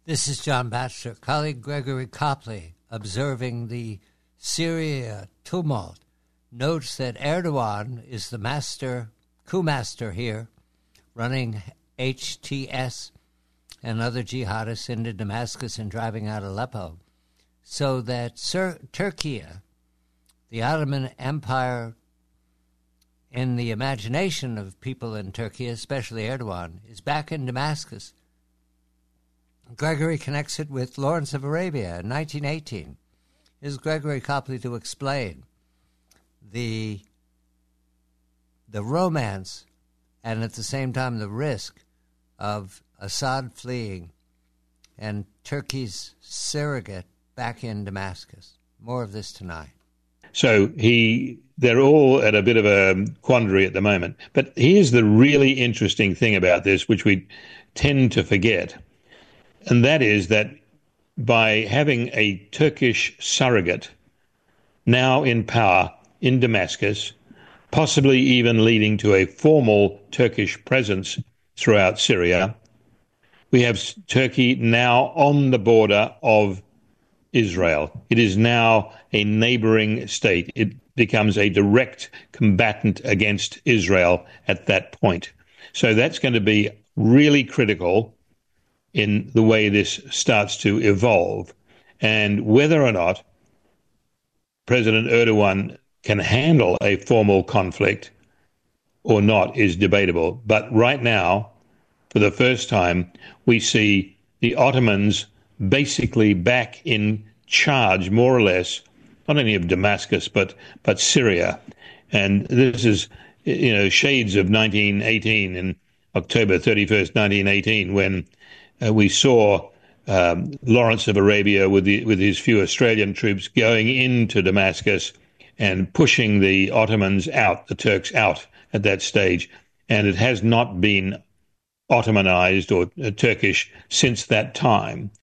This is John Batchelor. Colleague Gregory Copley, observing the Syria tumult, notes that Erdogan is the coup master here, running HTS and other jihadists into Damascus and driving out Aleppo, so that Turkey, the Ottoman Empire, in the imagination of people in Turkey, especially Erdogan, is back in Damascus. Gregory connects it with Lawrence of Arabia in 1918. Here's Gregory Copley to explain the romance and at the same time the risk of Assad fleeing and Turkey's surrogate back in Damascus. More of this tonight. So they're all at a bit of a quandary at the moment. But here's the really interesting thing about this, which we tend to forget. And that is that by having a Turkish surrogate now in power in Damascus, possibly even leading to a formal Turkish presence throughout Syria, we have Turkey now on the border of Israel. It is now a neighboring state. It becomes a direct combatant against Israel at that point. So that's going to be really critical in the way this starts to evolve, and whether or not President Erdogan can handle a formal conflict or not is debatable. But right now, for the first time, we see the Ottomans basically back in charge, more or less, not only of Damascus, but Syria. And this is, shades of 1918, in October 31st, 1918, when we saw Lawrence of Arabia with his few Australian troops going into Damascus and pushing the Ottomans out, the Turks out at that stage. And it has not been Ottomanized or Turkish since that time.